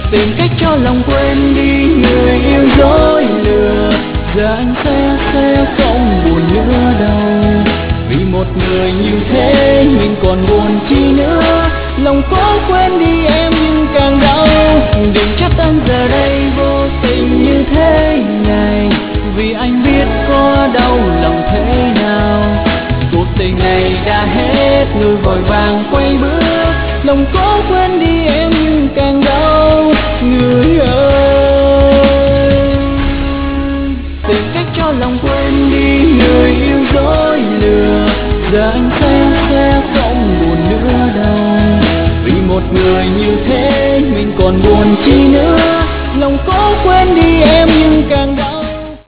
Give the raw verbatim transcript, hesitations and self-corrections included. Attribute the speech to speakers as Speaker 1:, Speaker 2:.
Speaker 1: Tìm cách cho lòng quên đi người yêu dối lừa. Giờ anh sẽ sẽ không buồn nữa đâu, vì một người như thế mình còn buồn chi nữa. Lòng cố quên đi em nhưng càng đau. Đừng trách anh giờ đây vô tình như thế này, vì anh biết có đau lòng thế nào. Cuộc tình này đã hết, người vội vàng quay bước. Lòng cố quên đi em nhưng càng đau người ơi. Tìm cách cho lòng quên đi người yêu dối lừa. Giờ anh sẽ sẽ không buồn nữa đâu, vì một người như thế mình còn buồn chi nữa. Lòng cố quên đi em